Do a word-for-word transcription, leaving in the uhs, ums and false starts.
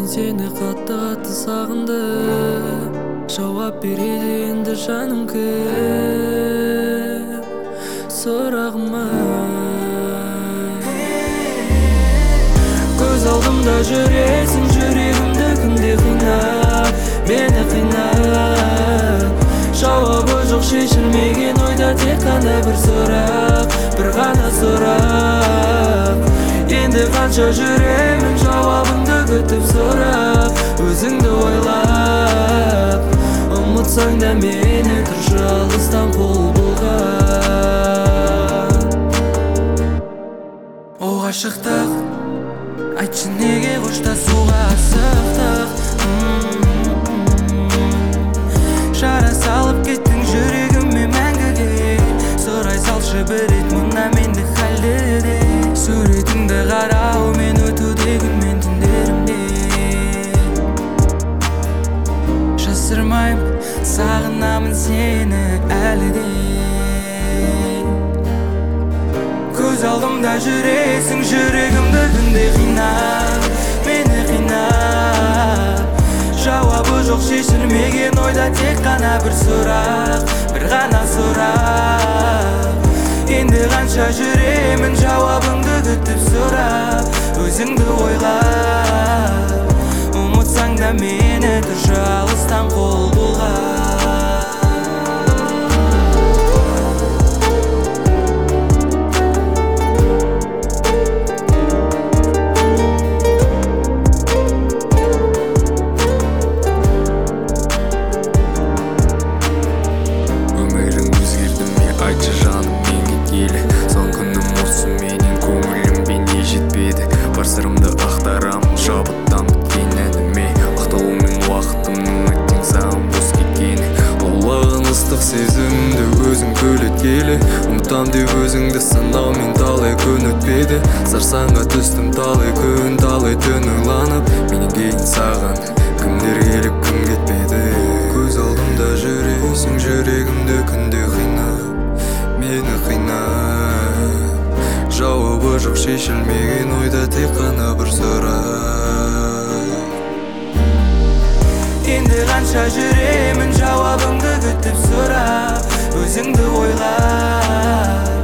сені қатты-қатты сағындым. Жауап береді енді жаным кім сұрағыма. Көз алдымда жүресің, жүрегімді күнде қинап, мені қинап. Жауабы жоқ шешілмеген ойда тек қана бір сұрақ, бір ғана сұрақ. Енді қанша жүремін жауабыңды күтіп сұрап, өзіңді ойлап. Ұмытсаң да мені тұршы алыстан қол бұлғап. О ғашықтық, айтшы неге қоштасуға асықтық? Жара салып кеттің жүрегіме мәңгіге. Сұрай салшы бір рет мына мендік халді де. Суретіңді қараумен өтуде күн мен түндерімде. Жасырмаймын, сағынамын сені әлі де. Көз алдымда жүресің, жүрегімді күнде қинап, мені қинап. Жауабы жоқ шешілмеген ойда тек қана бір сұрақ, бір ғана сұрақ. Енді қанша жүремін жауабыңды күтіп сұрап, өзіңді ойлап. Ұмытсаң да мені тұршы алыстан қол бұлғап. Сырымды ақтарам, жабыттан біткен әніме. Ақталумен уақытымның өттен саған бос кеткені. Лаулаған ыстық сезімді өзің көлеткелі. Ұмытам деп өзіңді санаумен талай күн өтпеді. Сарсаңға түстім талай күн, талай түн ойланып. Менен кейін саған кімдер келіп кім кетпеді. Көз алдымда жүресің, жүрегімді күнде қинап, мені қинап. Жауабы жоқ шешілмеген ойда тек қана бір сұрақ. Енді қанша жүремін жауабыңды күтіп сұрап, өзіңді ойлап.